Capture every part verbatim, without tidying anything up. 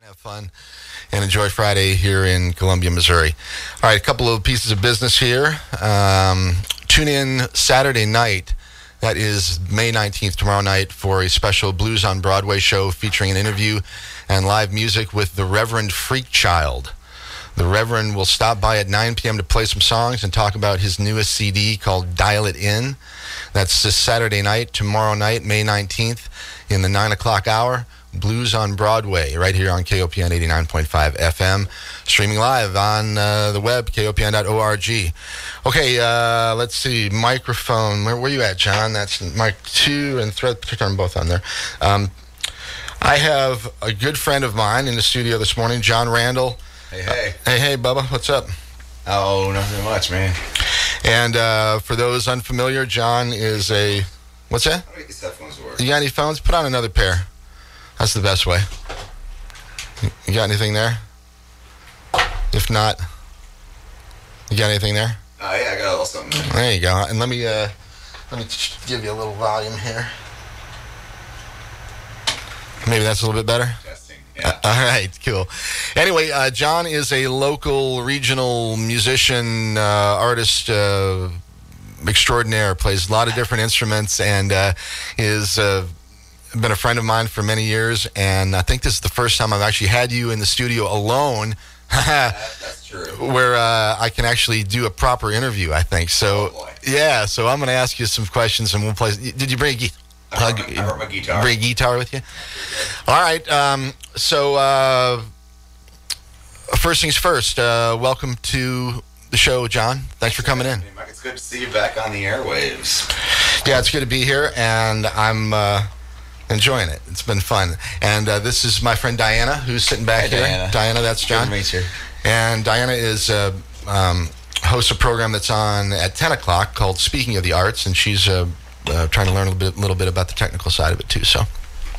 Have fun and enjoy Friday here in Columbia, Missouri. All right, a couple of pieces of business here. Um, tune in Saturday night. That is May nineteenth, tomorrow night, for a special Blues on Broadway show featuring an interview and live music with the Reverend Freakchild. The Reverend will stop by at nine p.m. to play some songs and talk about his newest C D called Dial It In. That's this Saturday night, tomorrow night, May nineteenth, in the nine o'clock hour. Blues on Broadway, right here on K O P N eighty-nine point five F M, streaming live on uh, the web, K O P N dot org. Okay, uh, let's see, microphone, where were you at, John? That's mic two and thread, turn them both on there. Um, I have a good friend of mine in the studio this morning, John Randall. Hey, hey. Uh, hey, hey, Bubba, what's up? Oh, nothing much, man. And uh, for those unfamiliar, John is a, what's that? How do these headphones work? You got any phones? Put on another pair. That's the best way. You got anything there? If not, you got anything there? Oh, yeah, I got a little something there. There you go. And let me uh, let me give you a little volume here. Maybe that's a little bit better? Testing, yeah. Uh, all right, cool. Anyway, uh, John is a local, regional musician, uh, artist, uh, extraordinaire, plays a lot of different instruments, and uh, is... Uh, been a friend of mine for many years, and I think this is the first time I've actually had you in the studio alone. that, that's true. Where uh, I can actually do a proper interview, I think. So, oh, boy. yeah, so I'm going to ask you some questions, and we'll play. Did you bring a guitar? I brought, my, I brought my guitar. Bring a guitar with you? All right, um, so uh, first things first, uh, welcome to the show, John. Thanks for coming in. It's good to see you back on the airwaves. Yeah, it's good to be here, and I'm... Uh, enjoying it. It's been fun. And uh, this is my friend Diana, who's sitting back hey, here. Diana. Diana, that's John. Good to meet you. And Diana is uh, um, hosts a program that's on at ten o'clock called Speaking of the Arts, and she's uh, uh, trying to learn a little bit, little bit about the technical side of it too. So,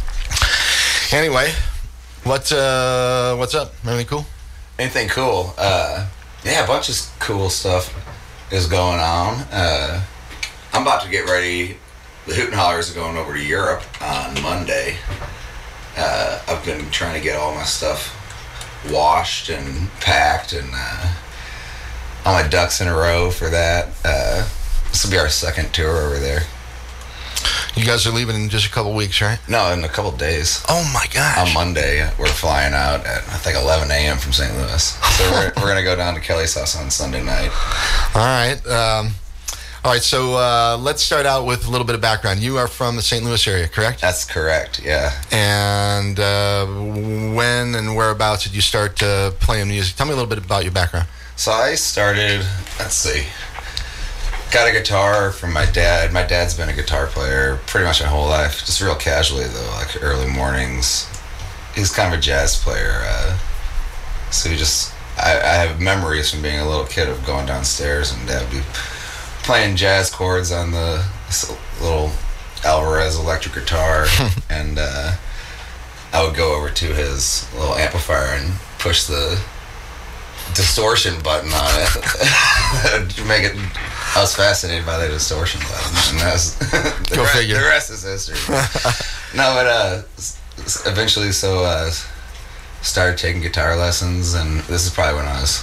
anyway, what uh, what's up? Anything cool? Anything cool? Uh, yeah, a bunch of cool stuff is going on. Uh, I'm about to get ready. The Hoot and Hollers are going over to Europe on Monday. Uh, I've been trying to get all my stuff washed and packed and uh, all my ducks in a row for that. Uh, this will be our second tour over there. You guys are leaving in just a couple weeks, right? No, in a couple days. Oh, my gosh. On Monday, we're flying out at, I think, eleven a.m. from Saint Louis. So we're, we're going to go down to Kelly's house on Sunday night. All right. Um... All right, so uh, let's start out with a little bit of background. You are from the Saint Louis area, correct? That's correct, yeah. And uh, when and whereabouts did you start uh, playing music? Tell me a little bit about your background. So I started, let's see, got a guitar from my dad. My dad's been a guitar player pretty much my whole life, just real casually, though, like early mornings. He's kind of a jazz player, uh, so he just, I, I have memories from being a little kid of going downstairs and Dad would be playing jazz chords on the little Alvarez electric guitar, and uh, I would go over to his little amplifier and push the distortion button on it to make it. I was fascinated by the distortion button, and that's the, Go re- figure. the rest is history. No, but uh, eventually, so uh, started taking guitar lessons, and this is probably when I was,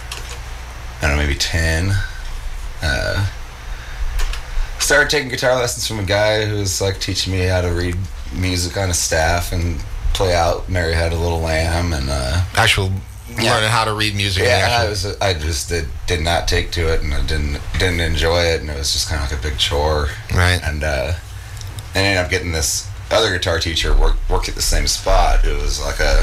I don't know, maybe ten. Uh, started taking guitar lessons from a guy who was like teaching me how to read music on his staff and play out Mary Had a Little Lamb and uh, actual yeah. learning how to read music. Yeah, actual... I was I just did, did not take to it, and I didn't didn't enjoy it, and it was just kind of like a big chore. Right. And uh, I ended up getting this other guitar teacher work worked at the same spot. It was like a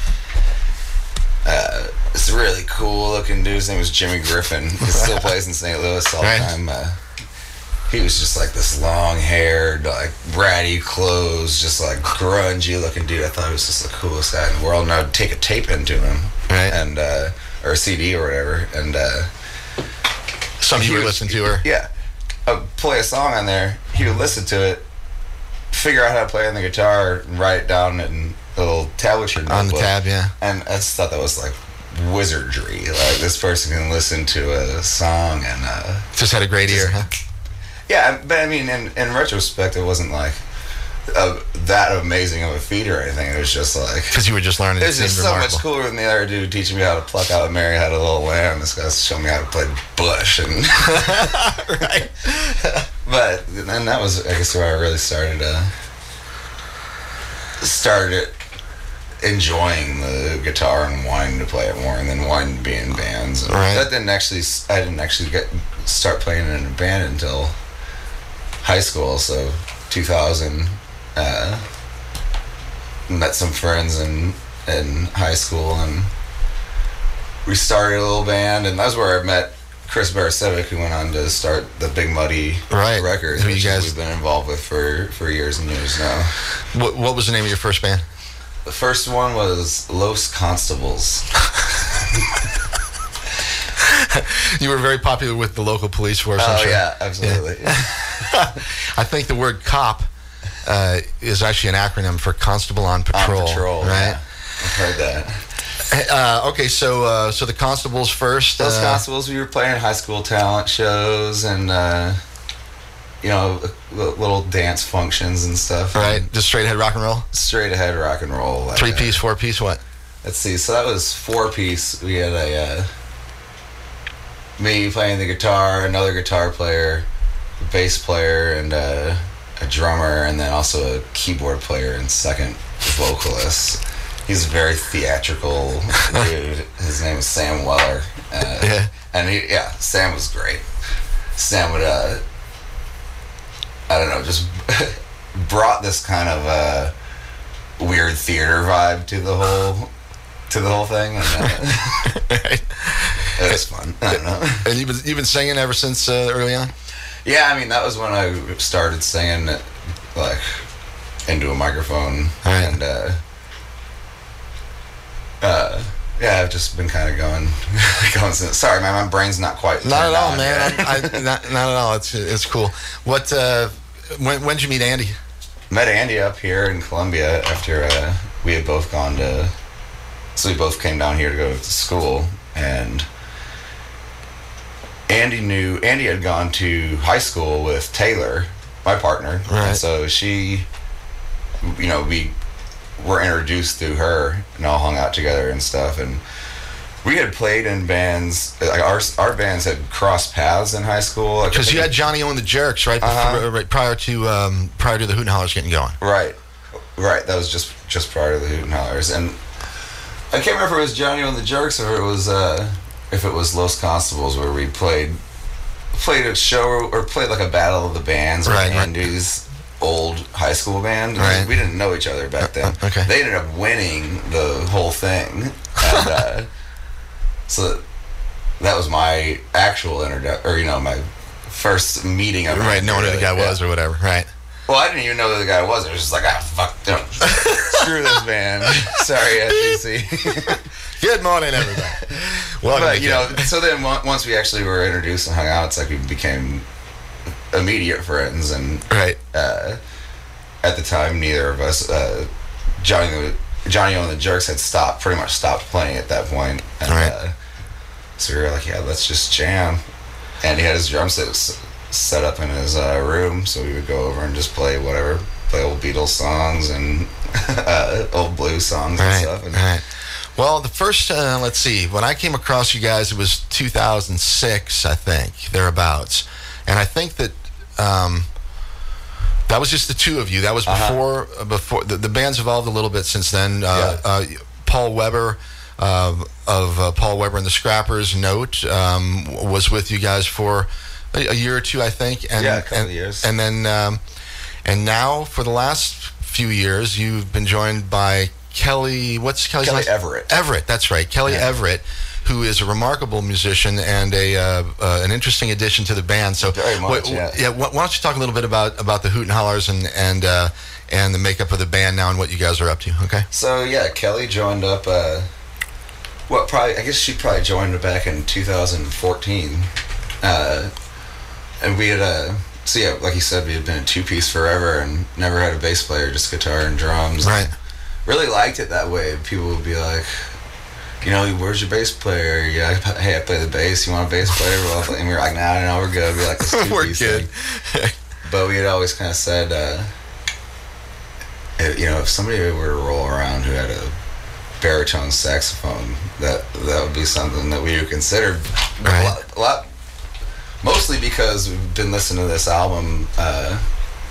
Uh, this really cool looking dude. His name was Jimmy Griffin. He still plays in Saint Louis all the right. time. Uh, he was just like this long haired, like ratty clothes, just like grungy looking dude. I thought he was just the coolest guy in the world. And I would take a tape into him, right. and uh, or a C D or whatever, and uh, something you would listen to, or yeah, I would play a song on there. He would listen to it, figure out how to play on the guitar, and write it down in a little tablature notebook. on the tab, yeah. And I just thought that was like wizardry. Like, this person can listen to a song and uh, just had a great just, ear, huh? Yeah, but I mean, in, in retrospect, it wasn't like uh, that amazing of a feat or anything. It was just like because you were just learning. It was just so remarkable. Much cooler than the other dude teaching me how to pluck out Mary Had a Little Lamb. This guy's showing me how to play Bush and right. But and that was I guess where I really started uh, started enjoying the guitar and wanting to play it more, and then wanting to be in bands. And right. That didn't actually I didn't actually get start playing in a band until high school. So two thousand. Uh, met some friends in in high school, and we started a little band, and that's where I met Chris Baracevic, who went on to start the Big Muddy right. Records, who which you guys we've been involved with for, for years and years now. What what was the name of your first band? The first one was Los Constables. You were very popular with the local police force. Oh I'm sure. Yeah, absolutely. Yeah. I think the word cop Uh, is actually an acronym for Constable on Patrol. On Patrol, right? Yeah. I've heard that. Uh, okay, so uh, so the Constables first. Those uh, Constables, we were playing high school talent shows and uh, you know little dance functions and stuff. Right, just straight ahead rock and roll. Straight ahead rock and roll. Like Three piece, four piece, what? Let's see. So that was four piece. We had a uh, me playing the guitar, another guitar player, a bass player, and. Uh, a drummer, and then also a keyboard player and second vocalist. He's a very theatrical dude. His name is Sam Weller. Uh, yeah. And he, yeah, Sam was great. Sam would, uh, I don't know, just brought this kind of uh, weird theater vibe to the whole to the whole thing. And, uh, right. It was fun. I don't know. And you've been, you've been singing ever since uh, early on? Yeah, I mean, that was when I started singing, like, into a microphone. Right. And, uh, uh, yeah, I've just been kind of going, going since. Sorry, man, my brain's not quite. Not at all, on man. I, I, not, not at all. It's it's cool. What, uh, when, when did you meet Andy? Met Andy up here in Columbia after uh, we had both gone to, so we both came down here to go to school, and Andy knew, Andy had gone to high school with Taylor, my partner, right. And so she, you know, we were introduced through her and all hung out together and stuff, and we had played in bands, like our our bands had crossed paths in high school. Because like you had Johnny O and the Jerks, right, uh-huh. before, right prior to um, prior to the Hoot and Hollers getting going. Right, right, that was just, just prior to the Hoot and Hollers, and I can't remember if it was Johnny O and the Jerks or it was, uh, if it was Los Constables where we played played a show or played like a battle of the bands with right, Andy's right. old high school band. Right. We didn't know each other back then. Uh, okay. They ended up winning the whole thing, and uh, so that was my actual introduction, or you know, my first meeting of right, knowing who the guy yeah. was or whatever. Right. Well, I didn't even know who the guy was. It was just like, ah, fuck, no, screw this band. Sorry, S G C. Good morning, everybody. Well, but you know, so then once we actually were introduced and hung out, it's like we became immediate friends, and right. Uh, at the time, neither of us, uh, Johnny, Johnny O and the Jerks had stopped, pretty much stopped playing at that point, and right. uh, so we were like, yeah, let's just jam. And he had his drum sets set up in his uh, room, so we would go over and just play whatever, play old Beatles songs and uh, old blues songs right. and stuff. And right. Well, the first, uh, let's see, when I came across you guys, it was two thousand six, I think, thereabouts. And I think that um, that was just the two of you. That was before, uh-huh. before the, the band's evolved a little bit since then. Uh, yeah. uh, Paul Weber uh, of uh, Paul Weber and the Scrappers, Note, um, was with you guys for a, a year or two, I think. And, yeah, a couple and, of years. And then, um, and now for the last few years, you've been joined by Kelly, what's Kelly's Kelly name? Everett. Everett, that's right. Kelly yeah. Everett, who is a remarkable musician and a uh, uh, an interesting addition to the band. So, very much, wh- yeah. yeah. Why don't you talk a little bit about, about the Hoot and Hollers and and uh, and the makeup of the band now and what you guys are up to? Okay. So yeah, Kelly joined up. Uh, what probably I guess she probably joined back in two thousand fourteen, uh, and we had a. So yeah, like you said, we had been a two-piece forever and never had a bass player, just guitar and drums. Right. Really liked it that way. People would be like, you know, where's your bass player? Yeah, hey, I play the bass. You want a bass player? Well, and we were like, nah, no, we're good. We like this two-piece we're good. thing. But we had always kind of said, uh, If, you know, if somebody were to roll around who had a baritone saxophone, that that would be something that we would consider. Right. A, lot, a lot, mostly because we've been listening to this album uh,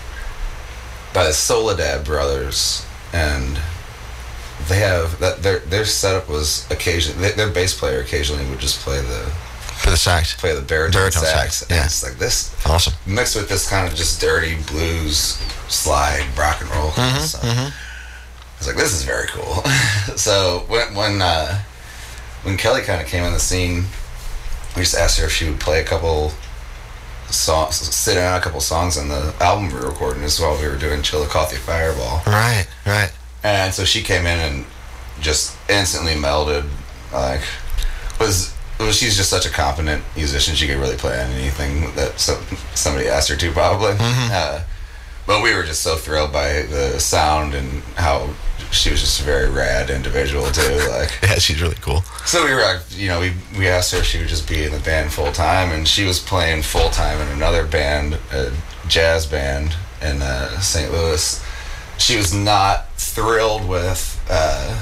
by the Soledad Brothers, and they have that their their setup was occasionally their bass player occasionally would just play the For the sax. play the baritone, Baritone sax, sax, and yeah. it's like this Awesome. mixed with this kind of just dirty blues slide rock and roll kind of stuff. Mm-hmm. I was like, this is very cool. So when when uh, when Kelly kind of came on the scene, we just asked her if she would play a couple songs, sit in on a couple songs on the album we were recording as well. We were doing Chill the Coffee Fireball, Right, right. and so she came in and just instantly melded. Like, was well, she's just such a competent musician. She could really play on anything that so, somebody asked her to, probably. Mm-hmm. Uh, but we were just so thrilled by the sound and how she was just a very rad individual too. Like, Yeah, she's really cool. so we were like, you know, we we asked her if she would just be in the band full time, and she was playing full time in another band, a jazz band in uh, Saint Louis. She was not thrilled with uh,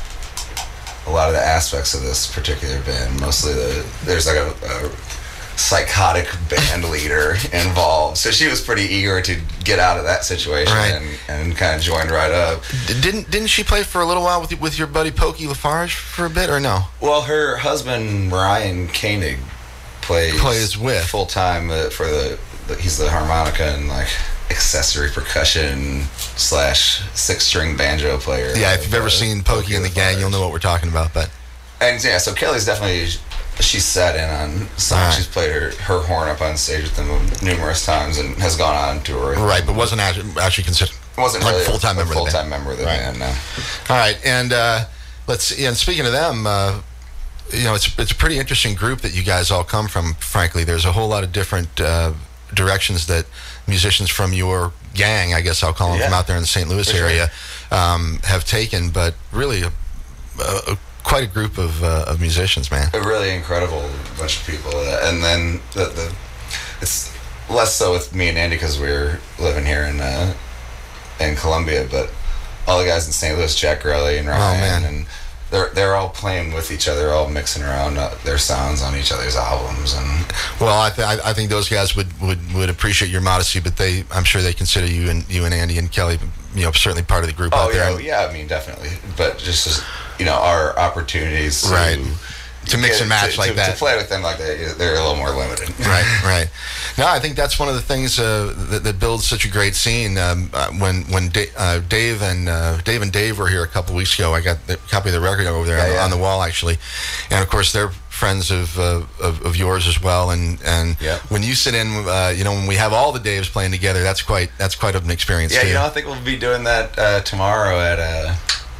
a lot of the aspects of this particular band. Mostly the there's like a, a psychotic band leader involved, so she was pretty eager to get out of that situation, Right. and, and kind of joined right up. D- Didn't didn't she play for a little while with with your buddy Pokey Lafarge for a bit, or no? Well, her husband Ryan Koenig plays Plays with. full time uh, for the, the he's the harmonica and like accessory percussion slash six string banjo player. Yeah, if of, you've ever uh, seen Pokey and the Gang, you'll know what we're talking about. But And yeah, so Kelly's definitely she's sat in on songs. Right. She's played her, her horn up on stage with them numerous times and has gone on tour. with right, them. but wasn't actually, actually considered. wasn't like really full-time a, member of the full time band. member of the Right. band. No. All right, and uh, let's see. And speaking of them, uh, you know, it's it's a pretty interesting group that you guys all come from. Frankly, there's a whole lot of different uh, directions that musicians from your gang, I guess I'll call them, Yeah. from out there in the Saint Louis For sure. area, um, have taken. But really, a, a, quite a group of uh, of musicians, man. A really incredible bunch of people, uh, and then the, the it's less so with me and Andy because we're living here in uh, in Columbia, but all the guys in Saint Louis, Jack Grelly and Ryan, man. and they're they're all playing with each other, all mixing around uh, their sounds on each other's albums, and Well, I, th- I I think those guys would, would, would appreciate your modesty, but they I'm sure they consider you and you and Andy and Kelly, you know, certainly part of the group oh out there. yeah, yeah, I mean definitely, but just as, you know, our opportunities to, Right. To mix and match to, like to, that. to play with them like that, they're a little more limited. Right, right. No, I think that's one of the things uh, that, that builds such a great scene. Um, uh, when when da- uh, Dave and uh, Dave and Dave were here a couple weeks ago, I got the copy of the record over there Yeah, on, the, yeah. on the wall, actually. And of course, they're friends of uh, of, of yours as well. And and Yep. when you sit in, uh, you know, when we have all the Daves playing together, that's quite that's quite an experience Yeah, too. you know, I think we'll be doing that uh, tomorrow at uh,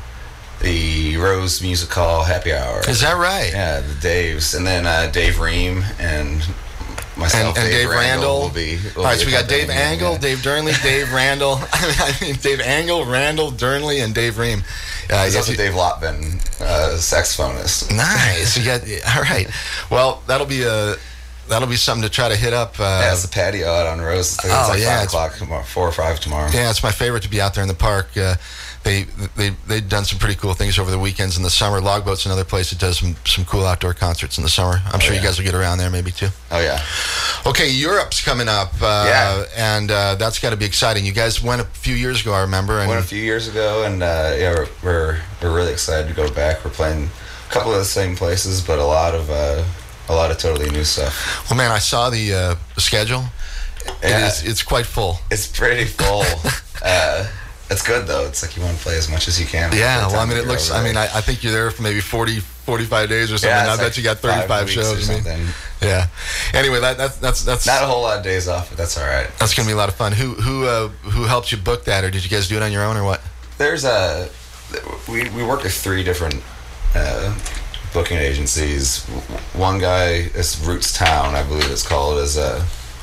the Rose Music Hall Happy Hour. Is that right? Yeah, the Daves, and then uh, Dave Ream and myself, And, and Dave, Randall. will be. Will All right, be so we got Dave accompanying, Angle, yeah. Dave Durnley, Dave Randall. I mean, Dave Angle, Randall, Durnley, and Dave Ream. Uh, There's yes, also you- Dave Lotvin, uh, saxophonist. Nice. You got all right. Well, that'll be a that'll be something to try to hit up. Uh, Yeah, it's the patio out on Rose. It's like, Oh, it's like yeah, five it's- o'clock tomorrow, four or five tomorrow. yeah, it's my favorite to be out there in the park. Uh, they they they've done some pretty cool things over the weekends in the summer. Logboat's another place that does some, some cool outdoor concerts in the summer. I'm Oh, sure you yeah. guys will get around there maybe too. Oh yeah. Okay, Europe's coming up. Uh, Yeah. and uh, that's got to be exciting. You guys went a few years ago, I remember. And Went a few years ago, and uh, yeah, we're, we're we're really excited to go back. We're playing a couple of the same places, but a lot of uh, a lot of totally new stuff. well, man, I saw the, uh, the schedule. Yeah. It is it's quite full. It's pretty full. uh, it's good though. It's like you want to play as much as you can. Yeah, by the well, I time mean, it you're looks. over I mean, there. I, I think you're there for maybe forty, forty-five days or something. Yeah, I it's bet like you got five thirty-five weeks shows. or I mean. something. Yeah. Anyway, that, that's that's that's Not a whole lot of days off, but that's all right. that's gonna be a lot of fun. Who who uh, who helped you book that, or did you guys do it on your own, or what? There's a we we work with three different uh, booking agencies. One guy is Roots Town, I believe it's called, is a.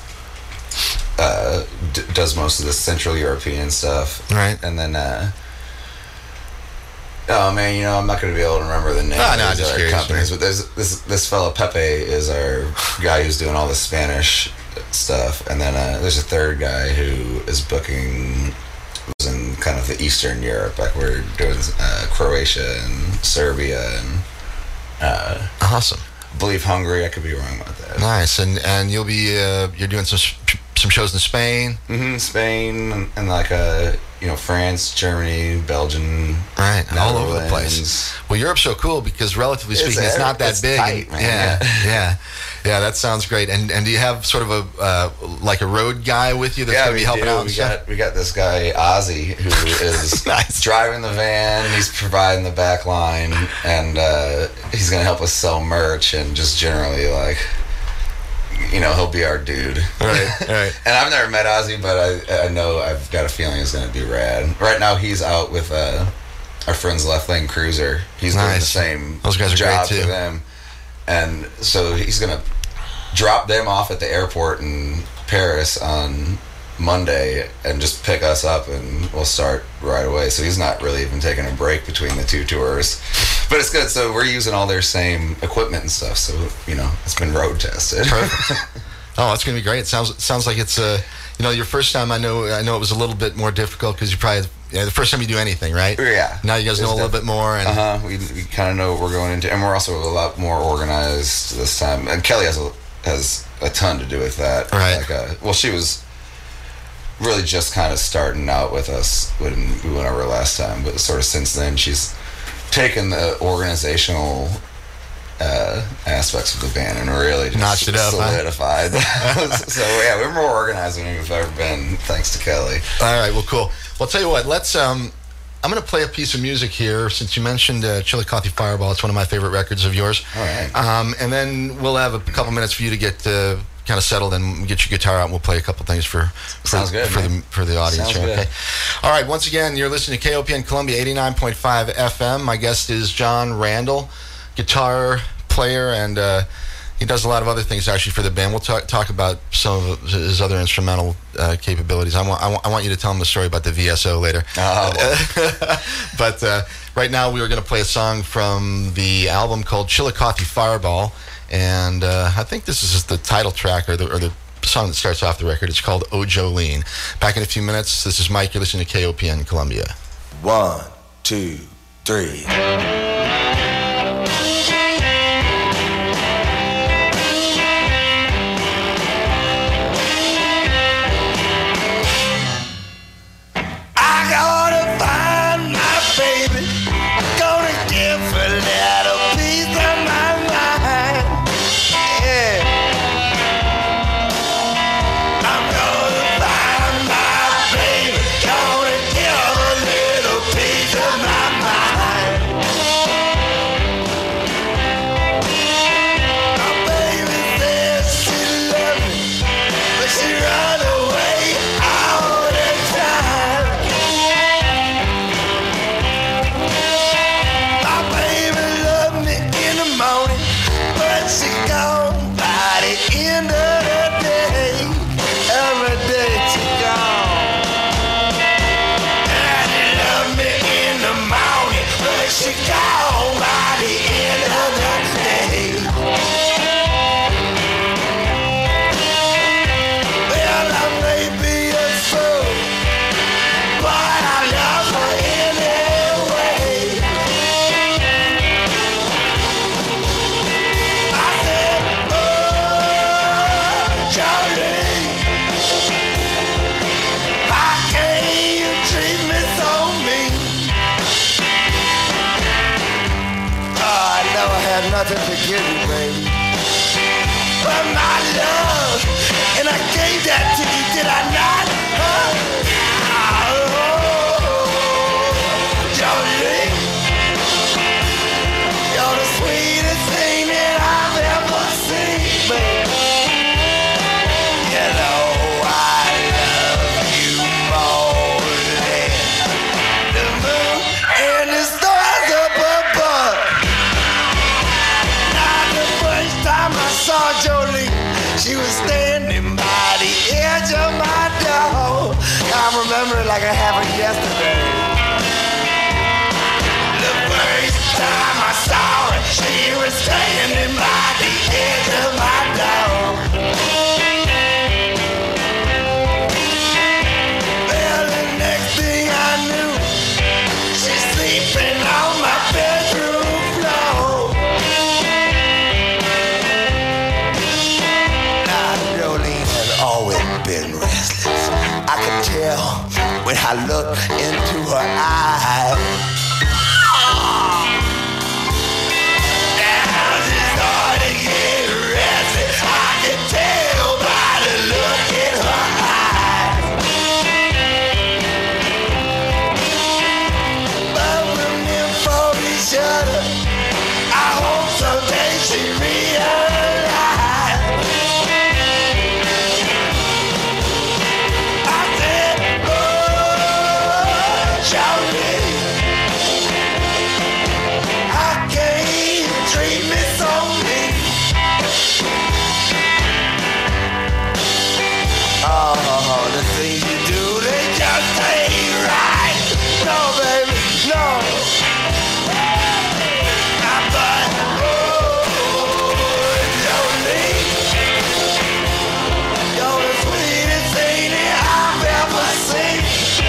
Uh, d- does most of the Central European stuff, Right. And then, uh, oh man, you know, I'm not going to be able to remember the names Ah, no, I'm of just our curious, companies, man. but there's this this fellow Pepe is our guy who's doing all the Spanish stuff, and then uh, there's a third guy who is booking, was in kind of the Eastern Europe, like we're doing uh, Croatia and Serbia and uh, awesome. I believe Hungary. I could be wrong about that. Nice, and and you'll be uh, you're doing some some shows in Spain, mm-hmm, Spain, and, and like uh, you know France, Germany, Belgium, right, all over the place. Well, Europe's so cool because relatively speaking, it's, it's not that it's big. Tight, man. Yeah, yeah, yeah. That sounds great. And and do you have sort of a uh, like a road guy with you that's yeah, going to be helping do. out? We got we got this guy Ozzy who is nice. driving the van. He's providing the back line, and uh, he's going to help us sell merch and just generally like. You know, he'll be our dude. Right, right. And I've never met Ozzy, but I I know I've got a feeling it's going to be rad. Right now, he's out with uh, our friends Left Lane Cruiser. He's nice. doing the same Those guys are job great too. for them. And so he's going to drop them off at the airport in Paris on Monday and just pick us up, and we'll start right away. So he's not really even taking a break between the two tours. But it's good. So we're using all their same equipment and stuff. So, you know, it's been road tested. Perfect. Oh, it's going to be great. It sounds it sounds like it's uh, you know, your first time. I know I know it was a little bit more difficult because you probably yeah, the first time you do anything, right? Yeah. Now you guys know a little bit more, and uh huh. We, we kind of know what we're going into, and we're also a lot more organized this time. And Kelly has a has a ton to do with that. Right. Like, uh, well, she was really just kind of starting out with us when we went over last time, but sort of since then she's taken the organizational uh, aspects of the band and really just notched it up, solidified. Huh? So yeah, we're more organized than we've ever been, thanks to Kelly. All right, well, cool. Well, I'll tell you what. Let's. Um, I'm going to play a piece of music here since you mentioned uh, Chillicothe Fireball. It's one of my favorite records of yours. All right. Um, and then we'll have a couple minutes for you to get uh, kind of settled and get your guitar out, and we'll play a couple things for for, Sounds good, for man. the for the audience Sounds here. good. Okay. All right. Once again, you're listening to K O P N Columbia eighty-nine point five F M. My guest is John Randall, guitar player, and uh, he does a lot of other things actually for the band. We'll talk talk about some of his other instrumental uh, capabilities. I want, I want I want you to tell him the story about the V S O later. Oh, well. But uh, right now we are going to play a song from the album called Chillicothe Fireball, and uh, I think this is the title track or the or the song that starts off the record. It's called Oh Jolene. Back in a few minutes. This is Mike. You're listening to K O P N Columbia. One, two, three. Nothing to give you, baby, but my love, and I gave that to you, did I not? Huh? Oh, Jolene, you're the sweetest thing that I've ever seen, baby. You know I love you more than the moon and the stars up above. Time I saw Jolene, she was standing by the edge of my door. I I look into her eyes. Now she's starting to get restless. I can tell by the look in her eyes. But we're meant for each other. I hope someday she realizes. I said, oh, Charlie, how can you treat me so mean? Oh, the things you do, they just ain't right. No, baby, no. I thought, oh, Jolene, you're the sweetest thing that I've ever seen.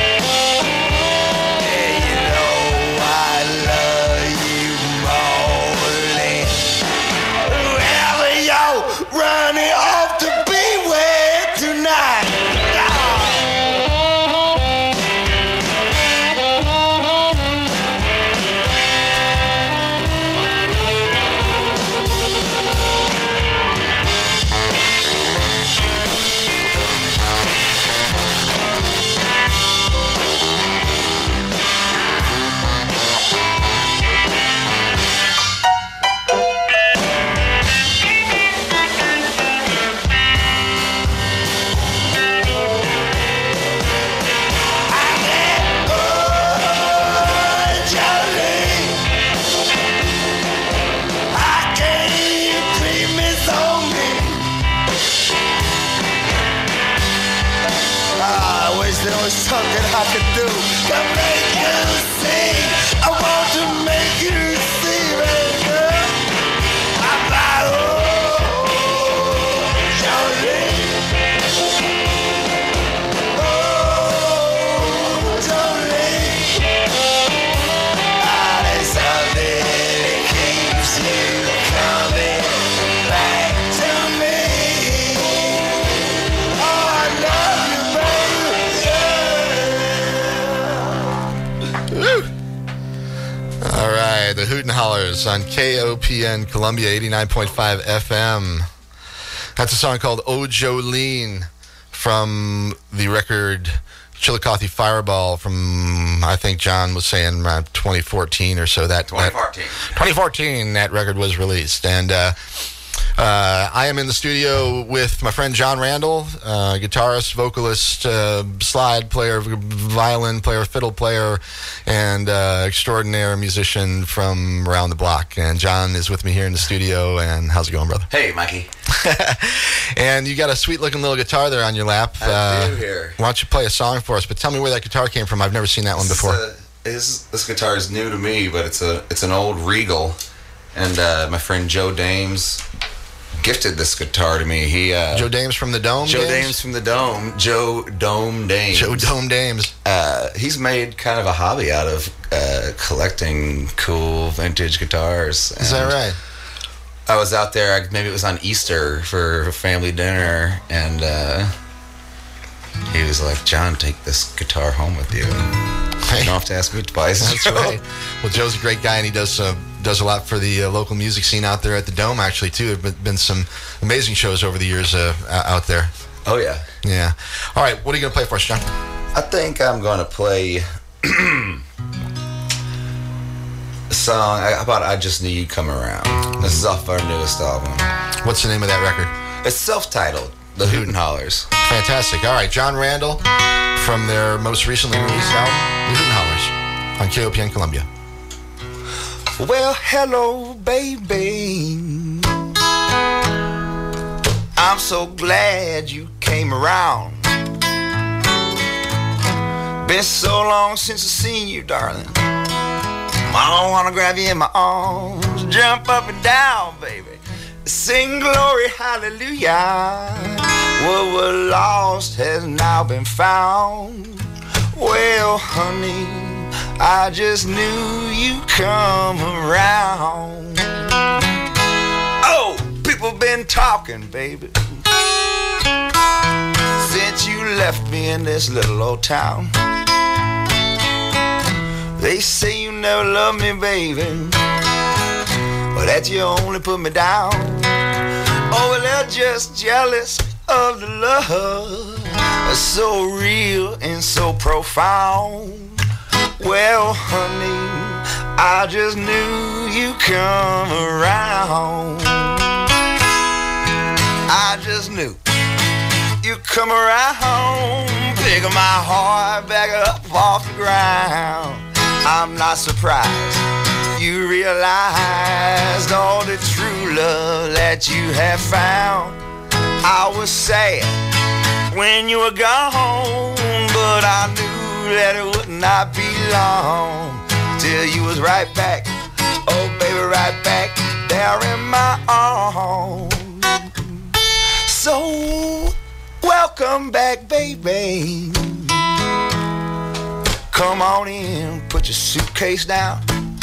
Yeah, you know I love you more than whoever you're running off to be with tonight. There was something I could do to make you see. I want to make you see, baby girl. I'm like, oh, Jolene. Oh, Jolene. Ah, there's something that keeps you coming back to me. Oh, I love you, baby. All right, the Hoot and Hollers on K O P N Columbia eighty-nine point five F M. That's a song called Oh Jolene from the record Chillicothe Fireball from, I think John was saying around twenty fourteen or so. That twenty fourteen. That, twenty fourteen, that record was released. And uh, uh, I am in the studio with my friend John Randall, uh, guitarist, vocalist, uh, slide player, violin player, fiddle player, and uh, extraordinary musician from around the block. And John is with me here in the studio. And how's it going, brother? Hey, Mikey. And you got a sweet-looking little guitar there on your lap. I uh, do here. Why don't you play a song for us? But tell me where that guitar came from. I've never seen that one before. This, uh, this, this guitar is new to me, but it's a it's an old Regal, and uh, my friend Joe Dames gifted this guitar to me. He uh, Joe Dames from the Dome. Joe Dames? Dames from the Dome. Joe Dome Dames. Joe Dome Dames. Uh, he's made kind of a hobby out of uh, collecting cool vintage guitars. Is that And right? I was out there, I- maybe it was on Easter for a family dinner, and uh, he was like, John, take this guitar home with you. You don't have to ask me twice. That's right. Well, Joe's a great guy, and he does uh, does a lot for the uh, local music scene out there at the Dome, actually, too. There have been some amazing shows over the years uh, out there. Oh, yeah. Yeah. All right, what are you going to play for us, John? I think I'm going to play a song. How about I Just Knew You'd Come Around? This is off our newest album. What's the name of that record? It's self-titled, The Hoot and Hollers. Fantastic. All right, John Randall from their most recently released album, The Hoot and Hollers, on K O P N Columbia. Well, hello, baby. I'm so glad you came around. Been so long since I seen you, darling. I wanna grab you in my arms, jump up and down, baby. Sing glory, hallelujah. What was lost has now been found. Well, honey, I just knew you'd come around. Oh, people been talking, baby, since you left me in this little old town. They say you never loved me, baby, but that you only put me down. Oh, well, they're just jealous of the love that's so real and so profound. Well, honey, I just knew you'd come around. I just knew you'd come around, pick my heart back up off the ground. I'm not surprised you realized all the true love that you have found. I was sad when you were gone, but I knew that it would not be long till you was right back, oh baby, right back there in my arms. So welcome back, baby. Come on in, put your suitcase down.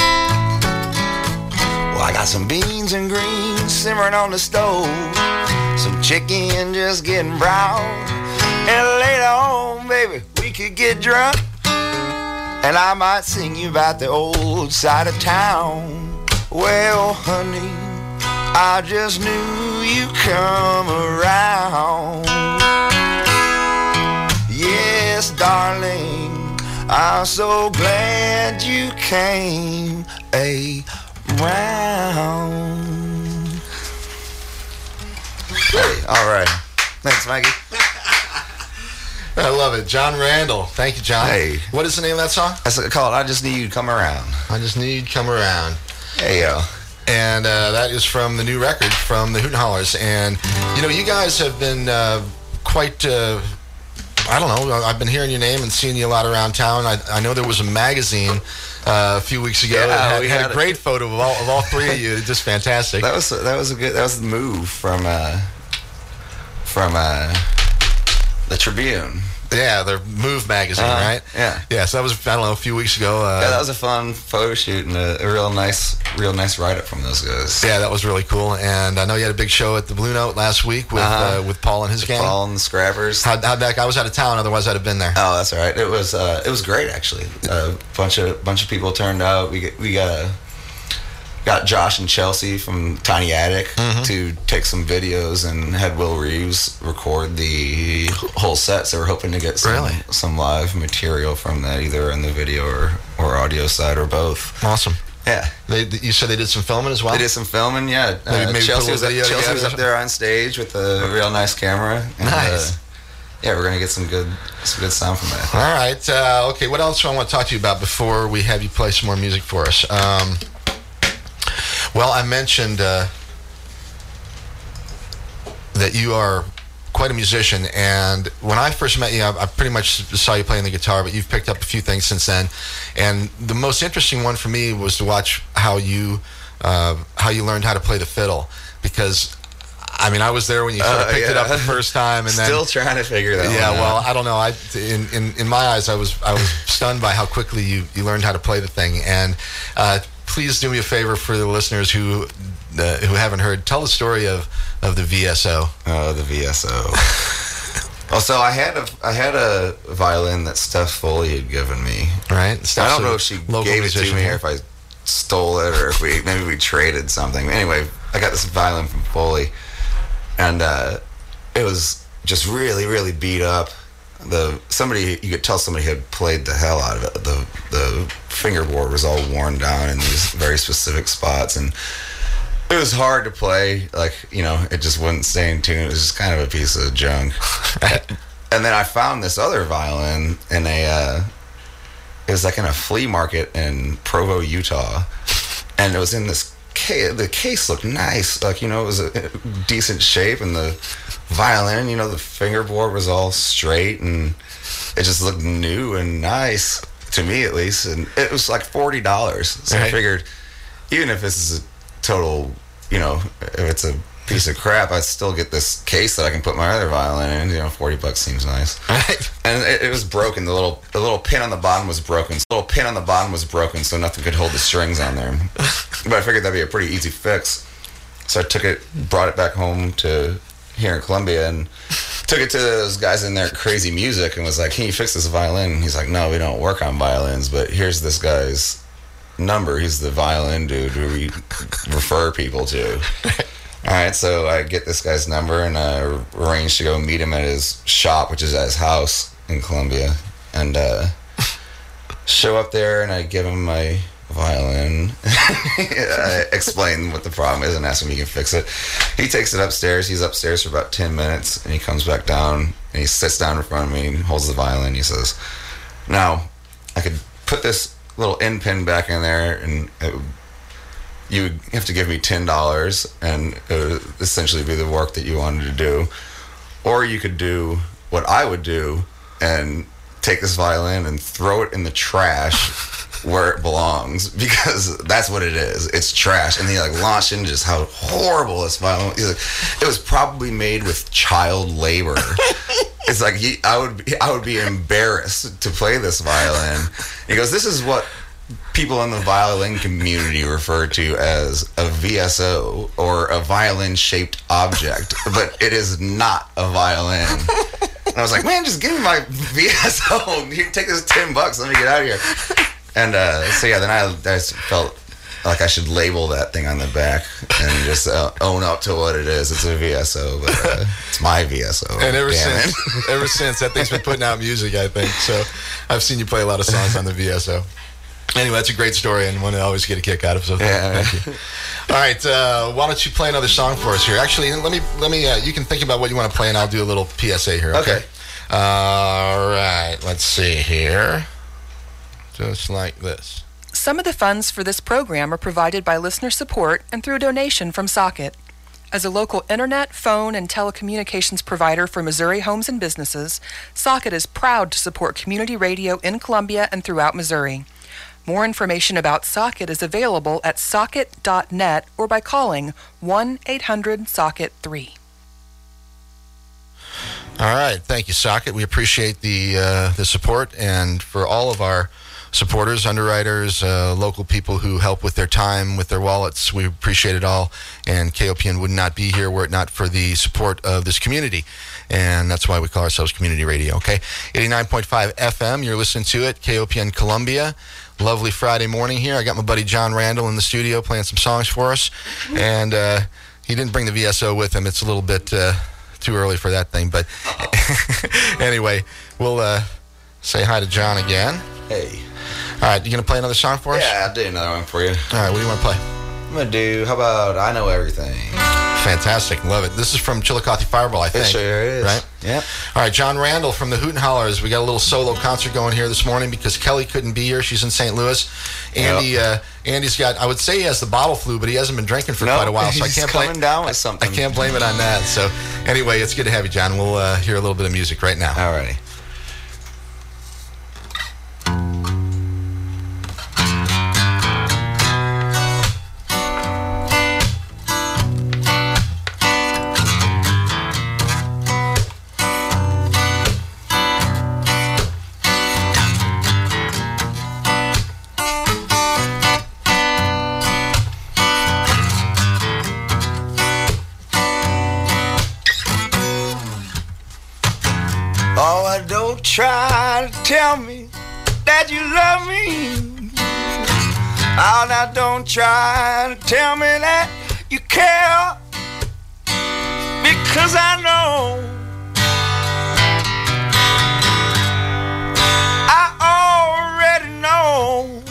Well, I got some beans and greens simmering on the stove, some chicken just getting brown. And later on, baby, we could get drunk, and I might sing you about the old side of town. Well, honey, I just knew you'd come around. Yes, darling, I'm so glad you came around. Hey, all right. Thanks, Mikey. I love it. John Randall. Thank you, John. Hey. What is the name of that song? That's called I Just Knew You'd Come Around. I Just Knew You'd Come Around. Hey, yo. And uh, that is from the new record from the Hoot and Hollers. And, you know, you guys have been uh, quite... Uh, I don't know. I've been hearing your name and seeing you a lot around town. I, I know there was a magazine uh, a few weeks ago Yeah, that had, we had had a a- great photo of all, of all three of you. Just fantastic. That was that was a good that was the move from uh, from uh, the Tribune. Yeah, their Move magazine, Uh-huh, right? yeah. Yeah, so that was, I don't know, a few weeks ago. Uh, Yeah, that was a fun photo shoot and a, a real nice, real nice write up from those guys. yeah, that was really cool. And I know you had a big show at the Blue Note last week with Uh-huh. uh, with Paul and his gang. Paul and the Scrappers. How'd, how'd that, I was out of town, otherwise I'd have been there. Oh, that's all right. It was uh, it was great actually. A bunch of bunch of people turned out. We get- we got a. Got Josh and Chelsea from Tiny Attic Mm-hmm. to take some videos and had Will Reeves record the whole set. So we're hoping to get some, Really? some live material from that, either in the video or, or audio side or both. Awesome. Yeah. They, you said they did some filming as well? They did some filming, yeah. Maybe- Uh, maybe put a Chelsea little was, up, video Chelsea was together. up there on stage with a real nice camera. And, Nice. Uh, yeah, we're gonna get some good some good sound from that. All right. Uh, okay, what else do I want to talk to you about before we have you play some more music for us? Um, well, I mentioned uh, that you are quite a musician, and when I first met you, I, I pretty much saw you playing the guitar, but you've picked up a few things since then. And the most interesting one for me was to watch how you uh, how you learned how to play the fiddle, because I mean, I was there when you sort of Uh, picked it up yeah. the first time, and then Still trying to figure that yeah, one well, out. I don't know. I in, in in my eyes, I was I was stunned by how quickly you, you learned how to play the thing. And uh, please do me a favor for the listeners who uh, who haven't heard. Tell the story of, of the V S O. Oh, the V S O. Well, so I had a I had a violin that Steph Foley had given me. Right? I Steph's don't a know if she local gave it to musician me here. or if I stole it or if we maybe we traded something. Anyway, I got this violin from Foley, and uh, it was just really, really beat up. The somebody you could tell somebody had played the hell out of it. The the fingerboard was all worn down in these very specific spots, and it was hard to play. Like, you know, it just wouldn't stay in tune. It was just kind of a piece of junk. And then I found this other violin in a. Uh, it was like in a flea market in Provo, Utah, and it was in this case. The case looked nice, like, you know, it was a decent shape, and the violin, you know, the fingerboard was all straight, and it just looked new and nice to me, at least. And it was like forty dollars. So Right. I figured, even if this is a total, you know, if it's a piece of crap, I'd still get this case that I can put my other violin in. You know, forty bucks seems nice. Right. And it, it was broken. The little the little pin on the bottom was broken. The little pin on the bottom was broken, so nothing could hold the strings on there. But I figured that'd be a pretty easy fix. So I took it, brought it back home to here in Columbia, and took it to those guys in there at Crazy Music and was like, can you fix this violin? And he's like, no, we don't work on violins, but here's this guy's number. He's the violin dude who we refer people to. All right, so I get this guy's number and I arrange to go meet him at his shop, which is at his house in Columbia, and uh, show up there and I give him my violin. I explain what the problem is and ask him if he can fix it. He takes it upstairs. He's upstairs for about ten minutes and he comes back down and he sits down in front of me and holds the violin. He says, now I could put this little end pin back in there and it would, you would have to give me ten dollars and it would essentially be the work that you wanted to do, or you could do what I would do and take this violin and throw it in the trash where it belongs, because that's what it is. It's trash. And he like launched into just how horrible this violin. He's like, it was probably made with child labor. It's like he, I would be, I would be embarrassed to play this violin. He goes, this is what people in the violin community refer to as a V S O, or a violin-shaped object, but it is not a violin. And I was like, man, just give me my V S O. Here, take this ten bucks. Let me get out of here. And uh, so yeah, then I, I just felt like I should label that thing on the back and just uh, own up to what it is. It's a V S O, but uh, it's my V S O. And ever Damn since, it. ever since that thing's been putting out music, I think. So I've seen you play a lot of songs on the V S O. Anyway, that's a great story and one I always get a kick out of. So Yeah. thank you. All right, uh, why don't you play another song for us here? Actually, let me let me. Uh, you can think about what you want to play, and I'll do a little P S A here. Okay. Okay. All right. Let's see here. Just like this. Some of the funds for this program are provided by listener support and through a donation from Socket. As a local internet, phone, and telecommunications provider for Missouri homes and businesses, Socket is proud to support community radio in Columbia and throughout Missouri. More information about Socket is available at socket dot net or by calling one eight hundred socket three. All right. Thank you, Socket. We appreciate the uh, the support, and for all of our supporters, underwriters, uh, local people who help with their time, with their wallets. We appreciate it all. And K O P N would not be here were it not for the support of this community. And that's why we call ourselves Community Radio, okay? eighty-nine point five F M, you're listening to it, K O P N Columbia. Lovely Friday morning here. I got my buddy John Randall in the studio playing some songs for us. And uh, he didn't bring the V S O with him. It's a little bit uh, too early for that thing. But anyway, we'll uh, say hi to John again. Hey. All right, you going to play another song for us? Yeah, I'll do another one for you. All right, what do you want to play? I'm going to do, how about I Know Everything? Fantastic. Love it. This is from Chillicothe Fireball, I think. It sure is. Right? Yep. All right, John Randall from the Hoot and Hollers. We got a little solo concert going here this morning because Kelly couldn't be here. She's in Saint Louis. Andy, Yep. uh, Andy's got, I would say he has the bottle flu, but he hasn't been drinking for Nope, quite a while. So I he's can't coming blame, down with I something. can't blame it on that. So anyway, it's good to have you, John. We'll uh, hear a little bit of music right now. All righty. Oh, don't try to tell me that you love me. Oh, now don't try to tell me that you care, because I know, I already know.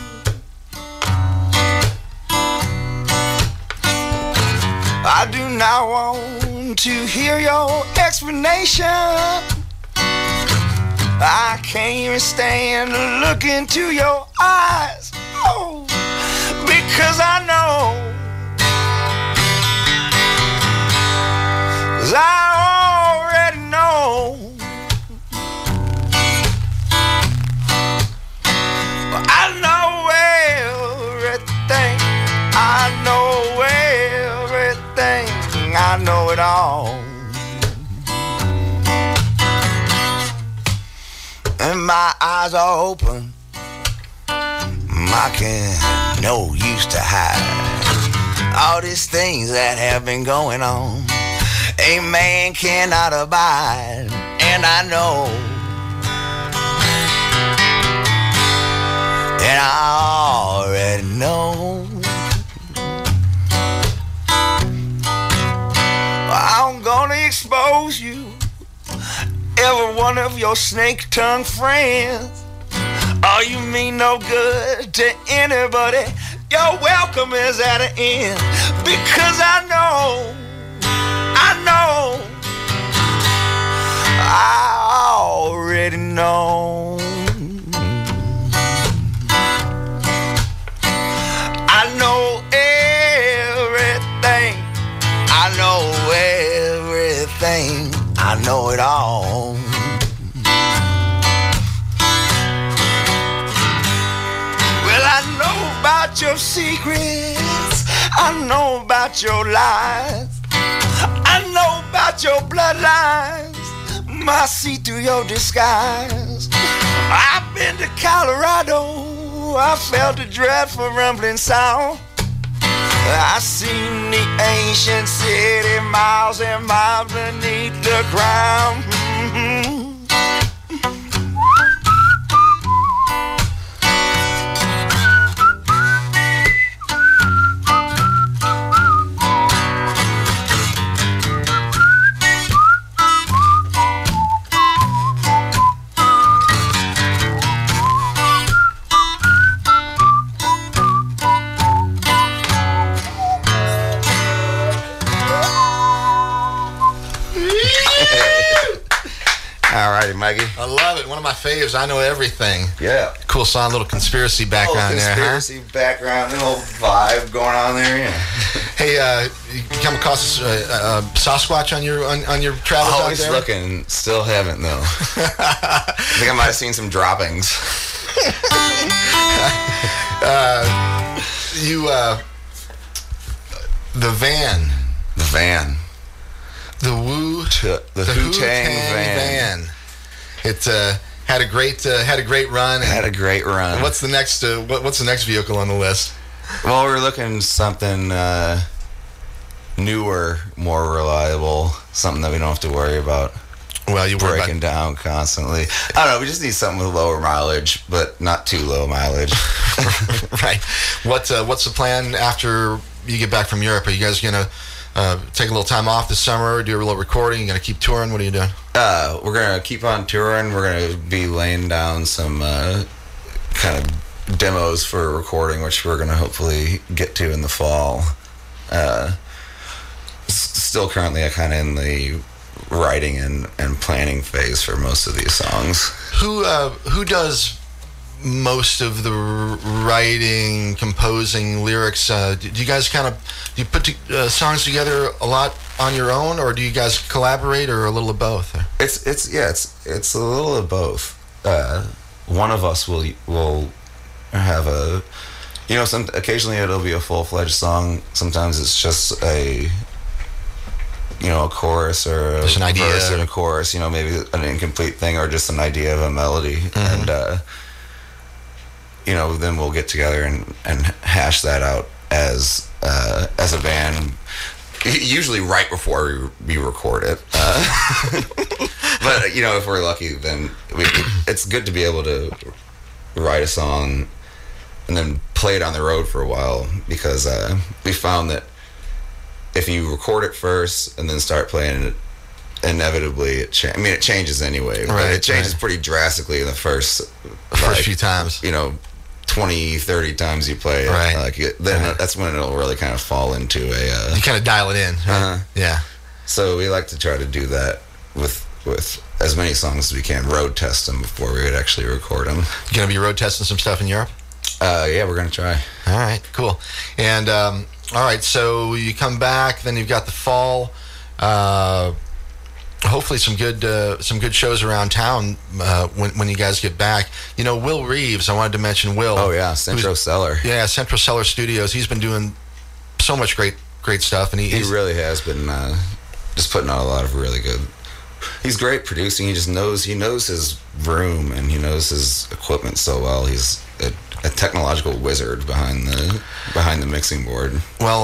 I do not want to hear your explanation. I can't even stand to look into your eyes, oh, because I know, 'cause I already know. I know everything, I know everything, I know it all. And my eyes are open, I can no use to hide all these things that have been going on. a man cannot abide, and I know, and I already know. I'm gonna expose you, every one of your snake-tongued friends. Oh, you mean no good to anybody. Your welcome is at an end. Because I know, I know, I already know. I know everything. I know everything. I know it all. Well, I know about your secrets. I know about your lies. I know about your bloodlines. I see through your disguise. I've been to Colorado. I felt the dreadful rumbling sound. I seen the ancient city miles and miles beneath the ground. Mm-hmm. All righty, Mikey. I love it. One of my faves. I know everything. Yeah. Cool song, little conspiracy background little conspiracy there, huh? background, little vibe going on there, yeah. Hey, uh, you come across uh, uh, Sasquatch on your on, on your travels out Always there? looking, still haven't though. I think I might have seen some droppings. uh, you, uh, the van. The van. The Wu, the, the Wu-Tang van. van. It uh, had a great uh, had a great run. Had a great run. What's the next uh, what, What's the next vehicle on the list? Well, we're looking something uh, newer, more reliable, something that we don't have to worry about. Well, you worry breaking about... down constantly. I don't know. We just need something with lower mileage, but not too low mileage. Right. What uh, What's the plan after you get back from Europe? Are you guys gonna Uh, take a little time off this summer, do a little recording? You gonna keep touring? What are you doing? Uh, we're gonna keep on touring. We're gonna be laying down some uh, kind of demos for recording, which we're gonna hopefully get to in the fall. Uh, s- still currently uh, kind of in the writing and, and planning phase for most of these songs. Who uh, who does most of the writing, composing, lyrics? Uh, do you guys kind of do you put to, uh, songs together a lot on your own, or do you guys collaborate, or a little of both? It's it's yeah, it's it's a little of both. Uh, one of us will will have a, you know, some occasionally it'll be a full fledged song. Sometimes it's just a, you know, a chorus or a just an idea, verse and a chorus. You know, maybe an incomplete thing or just an idea of a melody, mm-hmm. and. Uh, You know, then we'll get together and, and hash that out as uh, as a band. Usually, right before we, we record it. Uh, but you know, if we're lucky, then we, it's good to be able to write a song and then play it on the road for a while, because uh, we found that if you record it first and then start playing it, inevitably it cha- I mean, it changes anyway. But right, it changes right. pretty drastically in the first first like, few times. You know. twenty, thirty times you play it, right. like it, then right. that's when it'll really kind of fall into a uh, you kind of dial it in, right? uh-huh. Yeah. So we like to try to do that with with as many songs as we can, road test them before we would actually record them. You gonna be road testing some stuff in Europe? Uh, yeah, we're gonna try. All right, cool. And um, all right, so you come back, then you've got the fall. Uh, hopefully, some good uh, some good shows around town uh, when when you guys get back. You know, Will Reeves. I wanted to mention Will. Oh yeah, Centro Cellar. Yeah, Centro Cellar Studios. He's been doing so much great great stuff, and he he really has been uh, just putting out a lot of really good. He's great producing. He just knows he knows his room and he knows his equipment so well. He's a, a technological wizard behind the behind the mixing board. Well,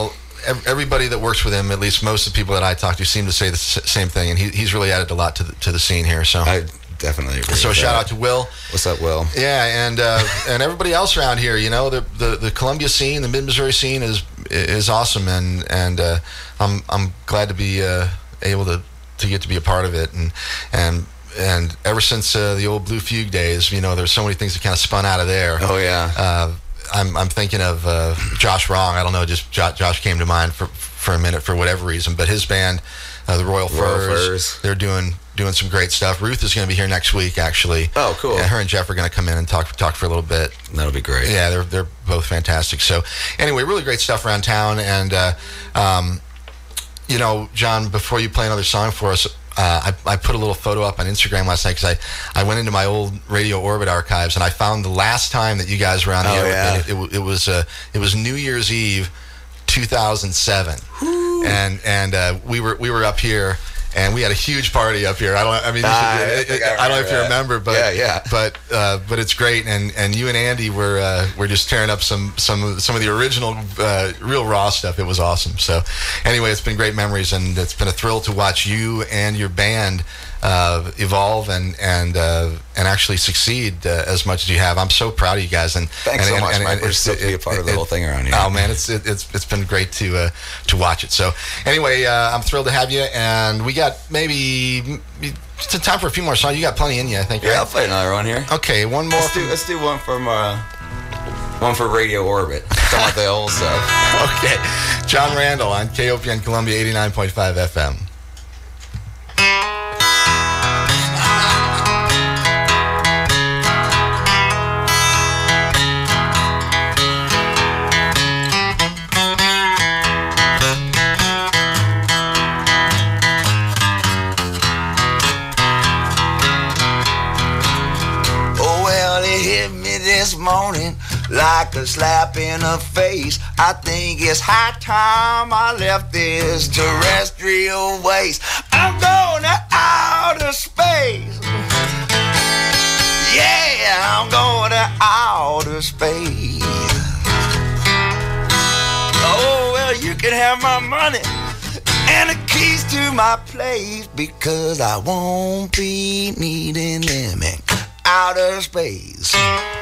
ev- everybody that works with him, at least most of the people that I talk to, seem to say the s- same thing, and he, he's really added a lot to the, to the scene here. So I definitely agree. So with shout that. out to Will. What's up, Will? Yeah, and uh, and everybody else around here. You know, the the, the Columbia scene, the Mid Missouri scene is is awesome, and and uh, I'm I'm glad to be uh, able to, to get to be a part of it, and and and ever since uh, the old Blue Fugue days, you know, there's so many things that kind of spun out of there. Oh yeah. Uh, I'm I'm thinking of uh, Josh Wrong. I don't know, just jo- Josh came to mind for for a minute for whatever reason, but his band, uh, the Royal, Royal Furs, Furs. they're doing doing some great stuff. Ruth is going to be here next week, actually. Oh, cool. And her and Jeff are going to come in and talk talk for a little bit. That'll be great. Yeah, they're they're both fantastic. So anyway, really great stuff around town. And uh, um, you know, John, before you play another song for us, uh, I, I put a little photo up on Instagram last night because I, I went into my old Radio Orbit archives and I found the last time that you guys were on the Oh, air. yeah. It, it, it was uh, it was New Year's Eve, two thousand seven, and and uh, we were we were up here. And we had a huge party up here. I don't. I mean, Ah, this is- I it- think it- I I don't know if you remember remember, but Yeah, yeah. but uh, but it's great. And, and you and Andy were uh, were just tearing up some some of- some of the original, uh, real raw stuff. It was awesome. So anyway, it's been great memories, and it's been a thrill to watch you and your band uh, evolve and and uh, and actually succeed uh, as much as you have. I'm so proud of you guys. And Thanks and, so and, much, and, Mike. and We're it's- stoked to be a part of the it- whole thing around here. Oh man, it's it, it's it's been great to uh, to watch it. So anyway, uh, I'm thrilled to have you, and we got maybe it's time for a few more songs. You got plenty in you, I think. Yeah, I'll Right? play another one here. Okay, one more. Let's do let's do one from uh, one for Radio Orbit. Some of the old stuff. Okay, John Randall on K O P N Columbia eighty-nine point five F M. Oh, well, it hit me this morning like a slap in the face. I think it's high time I left this terrestrial waste. I'm going to outer space. Yeah, I'm going to outer space. Oh, well, you can have my money and the keys to my place, because I won't be needing them in outer space.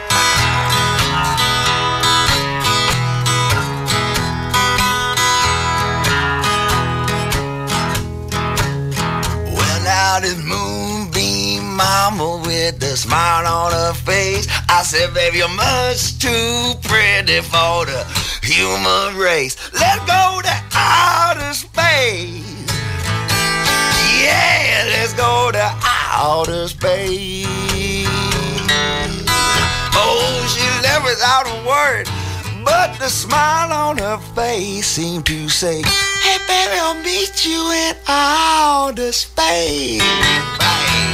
Well, now this moonbeam mama with a smile on her face, I said, baby, you're much too pretty for the human race. Let's go to outer space. Yeah, let's go to outer space. Oh, she left without a word, but the smile on her face seemed to say, hey, baby, I'll meet you in outer space. Bye.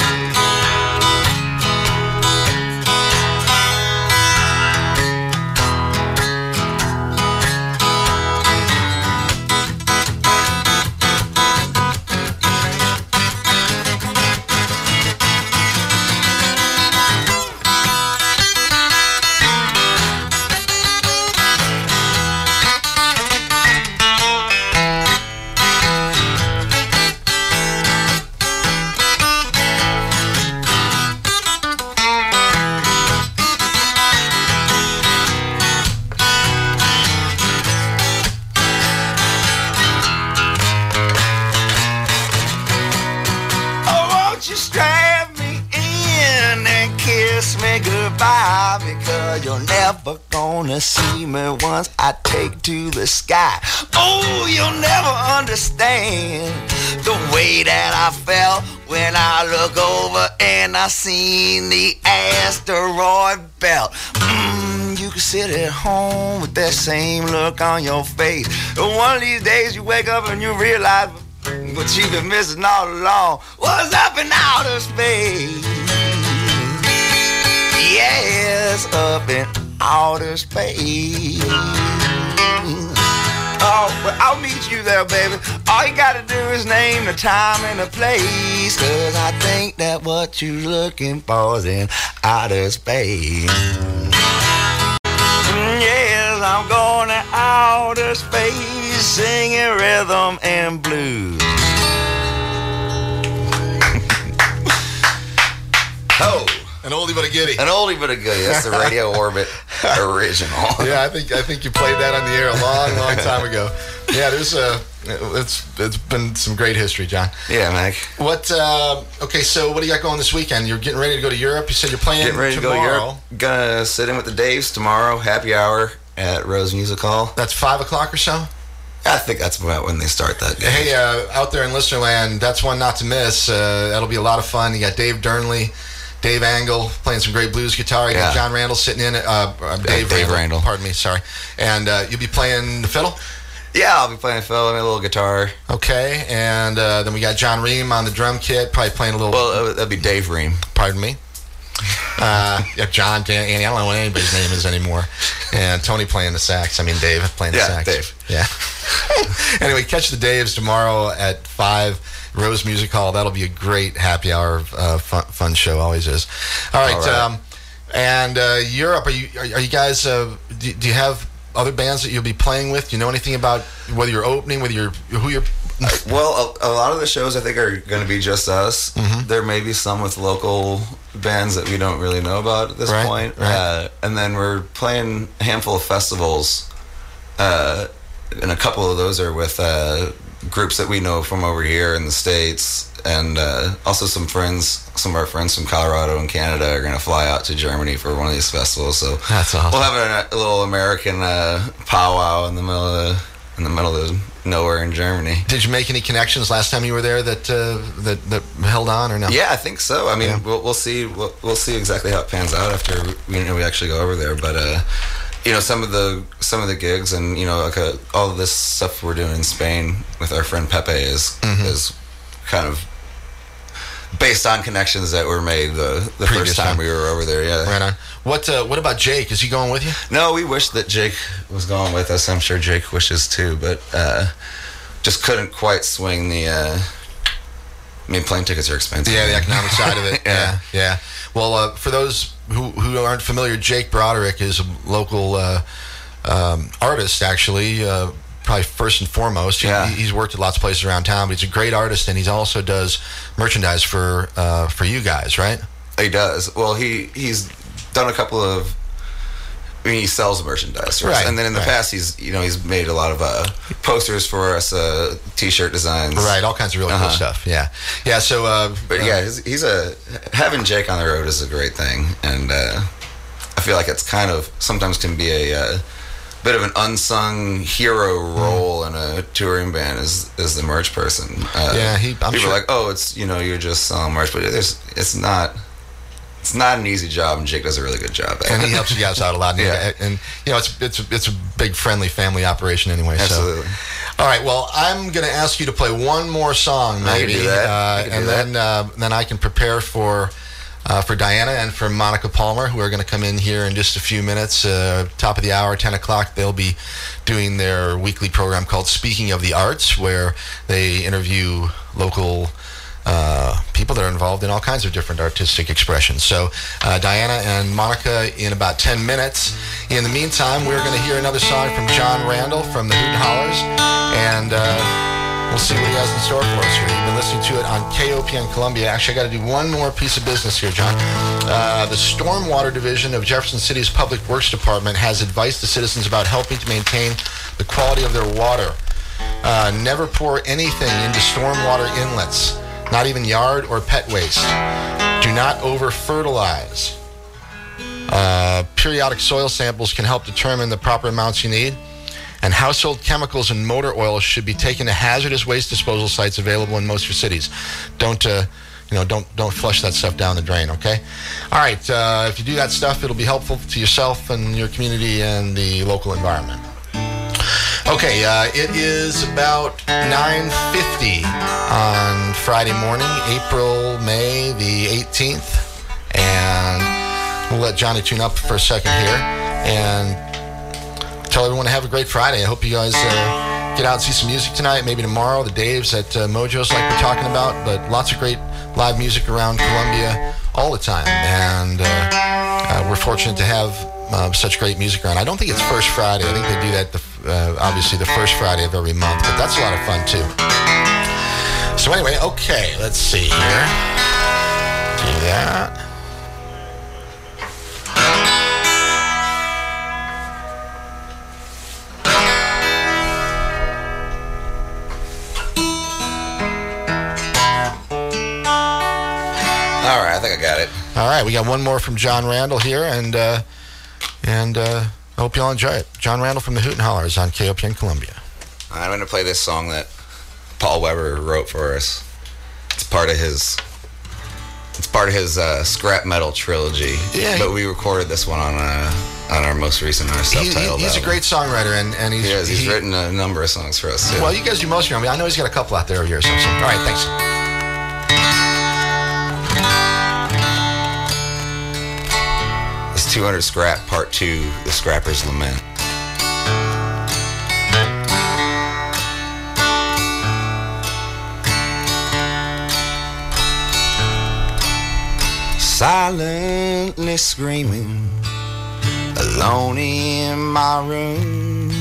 Oh, won't you strap me in and kiss me goodbye, because you're never gonna see me once I take to the sky. Oh, you'll never understand the way that I felt when I look over and I seen the asteroid belt. Mm, you can sit at home with that same look on your face. But one of these days you wake up and you realize what you've been missing all along was up in outer space. Yes, up in outer space. Oh, well, I'll meet you there, baby. All you gotta do is name the time and the place, 'cause I think that what you're looking for is in outer space. Mm, yes, I'm going to outer space. singing rhythm and blues. Oh, An oldie but a goodie. an oldie but a goodie. That's the Radio Orbit original. Yeah, I think I think you played that on the air a long, long time ago. Yeah, there's a it's it's been some great history, John. Yeah, Mike. What? Uh, okay, so what do you got going this weekend? You're getting ready to go to Europe. You said you're playing Getting ready to tomorrow. go to Europe. Gonna sit in with the Daves tomorrow. Happy hour at Rose Music Hall. That's five o'clock or so. I think that's about when they start that. Day. Hey, uh, out there in Listenerland, that's one not to miss. Uh, that'll be a lot of fun. You got Dave Durnley, Dave Angle playing some great blues guitar. You got Yeah. John Randall sitting in. Uh, uh, Dave, Dave Randall, Randall. Pardon me, sorry. And uh, you'll be playing the fiddle. Yeah, I'll be playing fiddle and a little guitar. Okay, and uh, then we got John Ream on the drum kit, probably playing a little. Well, uh, that'd be Dave Ream. Pardon me. Uh, yeah, John, Dan, Andy. I don't know what anybody's name is anymore. And Tony playing the sax. I mean, Dave playing the Yeah, sax. Dave. Yeah. Anyway, catch the Daves tomorrow at five, Rose Music Hall. That'll be a great happy hour uh, fun, fun show. Always is. All right. All right. Um, and uh, Europe, are you are, are you guys? Uh, do, do you have other bands that you'll be playing with? Do you know anything about whether you're opening, whether you're who you're? Well, a, a lot of the shows I think are going to be just us. Mm-hmm. There may be some with local bands that we don't really know about at this Right, point. right. Uh, and then we're playing a handful of festivals, uh, and a couple of those are with uh, groups that we know from over here in the States, and uh, also some friends, some of our friends from Colorado and Canada are going to fly out to Germany for one of these festivals. So That's awesome. we'll have a, a little American uh, powwow in the middle of the, in the middle of nowhere in Germany. Did you make any connections last time you were there that uh, that that held on or no? Yeah, I think so. I mean, Yeah. we'll, we'll see. We'll, we'll see exactly how it pans out after we, you know, we actually go over there. But uh, you know, some of the some of the gigs and you know, like uh all of this stuff we're doing in Spain with our friend Pepe is Mm-hmm. is kind of based on connections that were made the the Previous first time time. we were over there. Yeah. Right on. What uh, What about Jake? Is he going with you? No, we wish that Jake was going with us. I'm sure Jake wishes too, but uh, just couldn't quite swing the. Uh, I mean, plane tickets are expensive. Yeah, the economic side of it. Yeah, Yeah. yeah. Well, uh, for those who, who aren't familiar, Jake Broderick is a local uh, um, artist, actually, uh, probably first and foremost. He, Yeah. He's worked at lots of places around town, but he's a great artist, and he also does merchandise for uh, for you guys, right? He does. Well, he he's done a couple of. I mean, he sells merchandise, right? Right, And then in the right. past, he's you know he's made a lot of uh, posters for us, uh, T-shirt designs, Right, all kinds of really cool Uh-huh. stuff. Yeah, yeah. So, uh, But uh, yeah, he's, he's a having Jake on the road is a great thing, and uh, I feel like it's kind of sometimes can be a uh, bit of an unsung hero role in a touring band is is the merch person. Uh, Yeah, he- I'm people sure- are like, oh, it's you know you're just selling merch, but there's it's not. It's not an easy job, and Jake does a really good job at it. and he helps you guys out a lot. And, Yeah. and you know, it's it's it's a big friendly family operation anyway. Absolutely. So, all right. Well, I'm going to ask you to play one more song, I can maybe, do that. Uh, I can do and that. then uh, then I can prepare for uh, for Diana and for Monica Palmer, who are going to come in here in just a few minutes. Uh, top of the hour, ten o'clock. They'll be doing their weekly program called Speaking of the Arts, where they interview local. Uh, people that are involved in all kinds of different artistic expressions. So uh, Diana and Monica in about ten minutes. In the meantime, we're going to hear another song from John Randall from the Hoot and Hollers, and uh, we'll see what he has in store for us here. You've been listening to it on K O P N Columbia. Actually, I got to do one more piece of business here, John. Uh, the Stormwater Division of Jefferson City's Public Works Department has advice to citizens about helping to maintain the quality of their water. Uh, never pour anything into stormwater inlets, not even yard or pet waste. Do not over-fertilize. Uh, periodic soil samples can help determine the proper amounts you need. And household chemicals and motor oil should be taken to hazardous waste disposal sites available in most of your cities. Don't, uh, you know, don't don't flush that stuff down the drain. Okay. All right. Uh, if you do that stuff, it'll be helpful to yourself and your community and the local environment. Okay, uh, it is about nine fifty on Friday morning, April, May the eighteenth. And we'll let Johnny tune up for a second here and tell everyone to have a great Friday. I hope you guys uh, get out and see some music tonight, maybe tomorrow, the Daves at uh, Mojo's like we're talking about, but lots of great live music around Columbia all the time. And uh, uh, we're fortunate to have uh, such great music around. I don't think it's first Friday. I think they do that, the, uh, obviously, the first Friday of every month. But that's a lot of fun, too. So anyway, okay, let's see here. Do that. All right, I think I got it. All right, we got one more from John Randall here, and uh, and uh, I hope you all enjoy it. John Randall from the Hoot and Hollers on K O P N Columbia. I'm going to play this song that Paul Weber wrote for us. It's part of his. It's part of his uh, scrap metal trilogy. Yeah, but he, we recorded this one on uh, on our most recent our self-titled. He, he's album. a great songwriter, and and he's he is, he's he, written a number of songs for us too. Well, you guys do most of your own. I know he's got a couple out there of yours. So, so. All right, thanks. two hundred Scrap, Part two, The Scrapper's Lament. Silently screaming, alone in my room,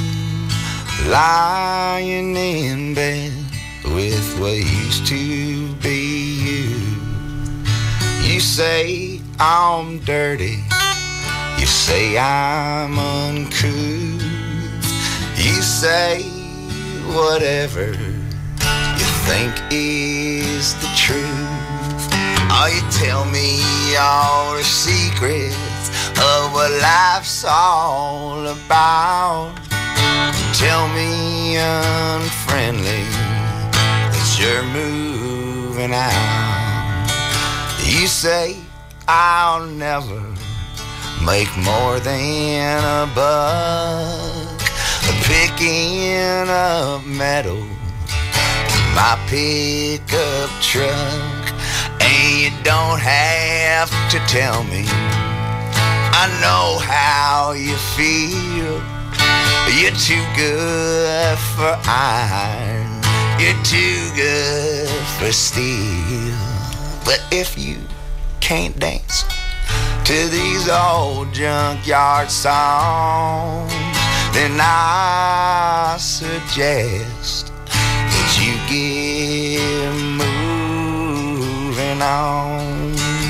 lying in bed with what used to be you. You say I'm dirty, you say I'm uncouth, you say whatever you think is the truth. Oh, you tell me all the secrets of what life's all about. Tell me unfriendly that you're moving out. You say I'll never make more than a buck picking up metal in my pickup truck. And you don't have to tell me, I know how you feel. You're too good for iron, you're too good for steel. But if you can't dance to these old junkyard songs, then I suggest that you get moving on.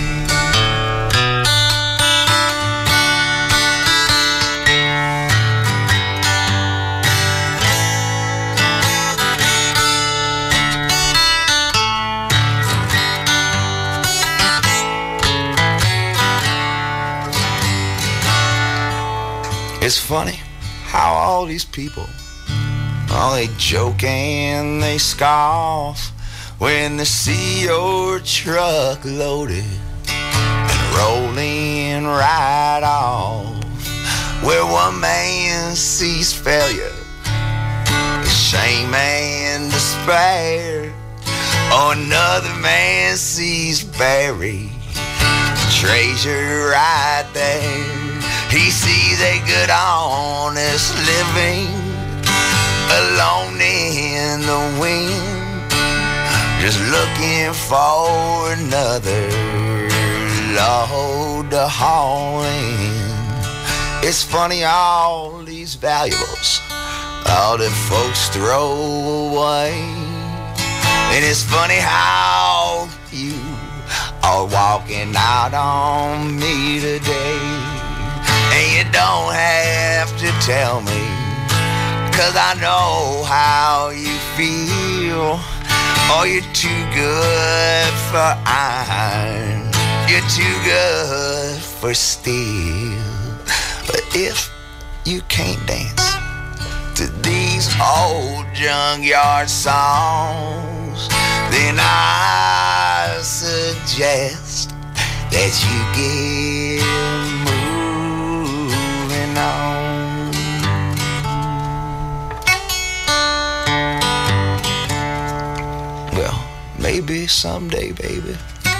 It's funny how all these people, oh, they joke and they scoff when they see your truck loaded and rolling right off. Where one man sees failure, shame and despair, or another man sees buried treasure right there. He sees a good honest living alone in the wind, just looking for another load to haul in. It's funny all these valuables all the folks throw away. And it's funny how you are walking out on me today. And you don't have to tell me, 'cause I know how you feel. Oh, you're too good for iron, you're too good for steel. But if you can't dance to these old junkyard songs, then I suggest that you get moving on. Well, maybe someday, baby,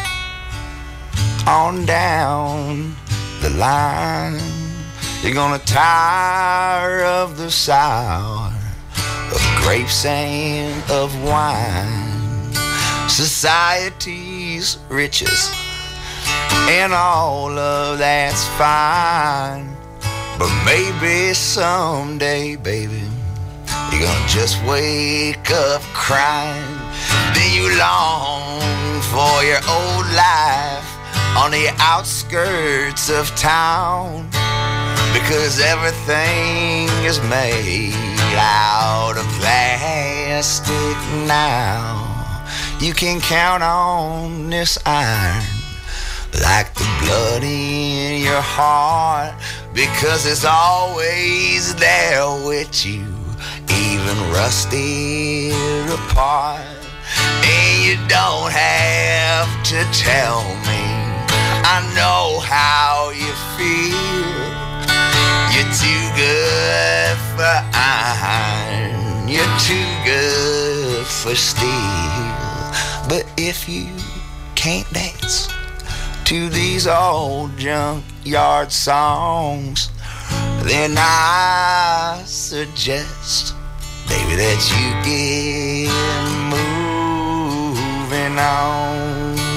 on down the line, you're gonna tire of the sour of grapes and of wine, society's riches, and all of that's fine. But maybe someday, baby, you're gonna just wake up crying. Then you long for your old life on the outskirts of town, because everything is made out of plastic now. You can count on this iron like the blood in your heart, because it's always there with you, even rusted apart. And you don't have to tell me, I know how you feel. You're too good for iron, you're too good for steel. But if you can't dance to these old junkyard songs, then I suggest, baby, that you get moving on.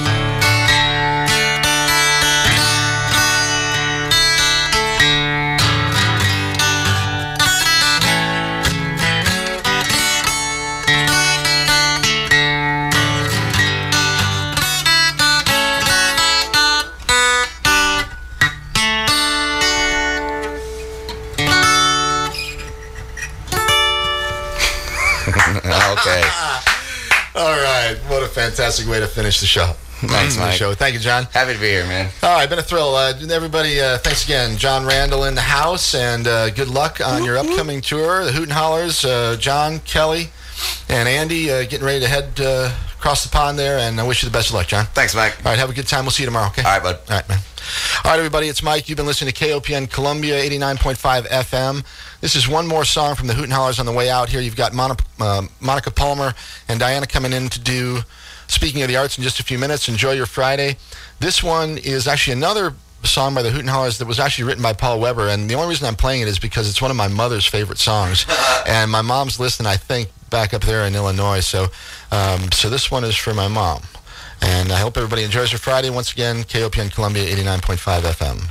Okay. All right. What a fantastic way to finish the show. Thanks, the Mike. show. Thank you, John. Happy to be here, man. All right, been a thrill. Uh, everybody, uh, thanks again. John Randall in the house, and uh, good luck on your upcoming tour. The Hoot and Hollers, uh, John, Kelly, and Andy uh, getting ready to head uh, across the pond there, and I wish you the best of luck, John. Thanks, Mike. All right, have a good time. We'll see you tomorrow, okay? All right, bud. All right, man. All right, everybody, it's Mike. You've been listening to K O P N Columbia, eighty-nine point five F M. This is one more song from the Hoot and Hollers on the way out here. You've got Mon- uh, Monica Palmer and Diana coming in to do Speaking of the Arts in just a few minutes. Enjoy your Friday. This one is actually another song by the Hoot and Hollers that was actually written by Paul Weber, and the only reason I'm playing it is because it's one of my mother's favorite songs, and my mom's listening, I think, back up there in Illinois, so um, so this one is for my mom. And I hope everybody enjoys your Friday. Once again, K O P N Columbia, eighty-nine point five F M.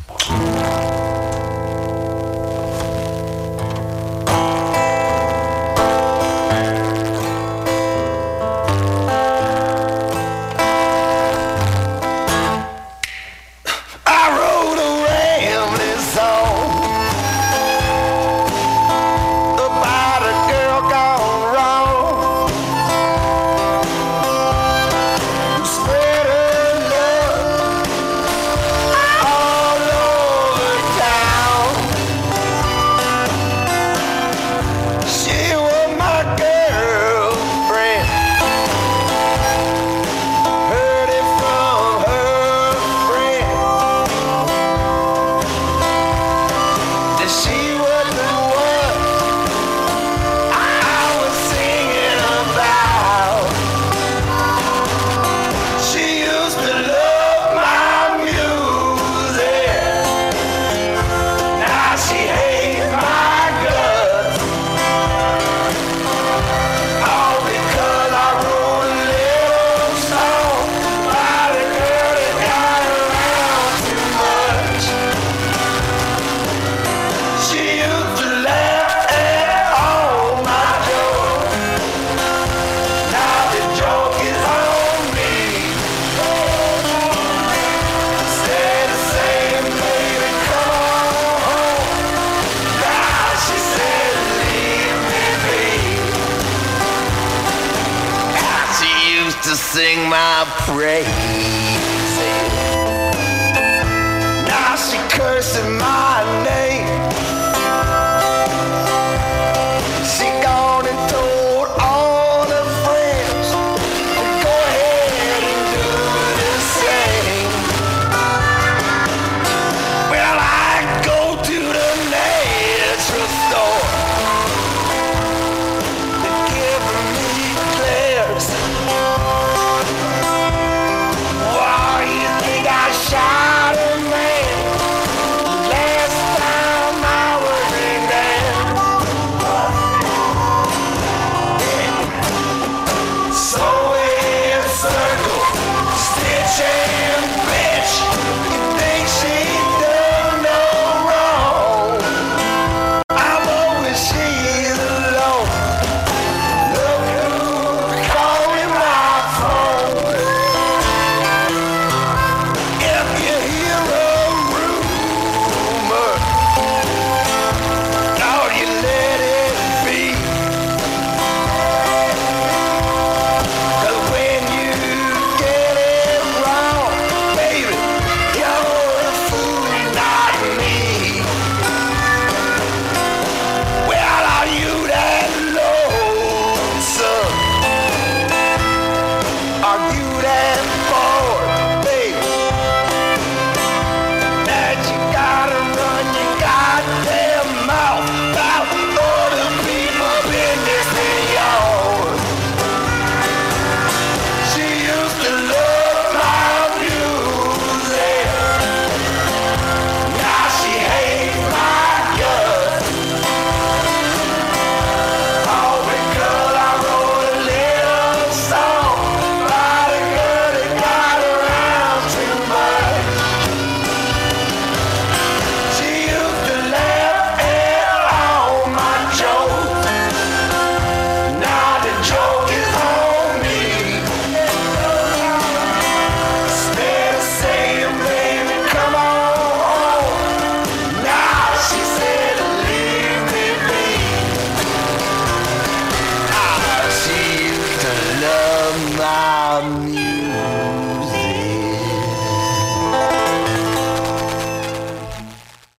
Sing my praise. Now she cursing my name.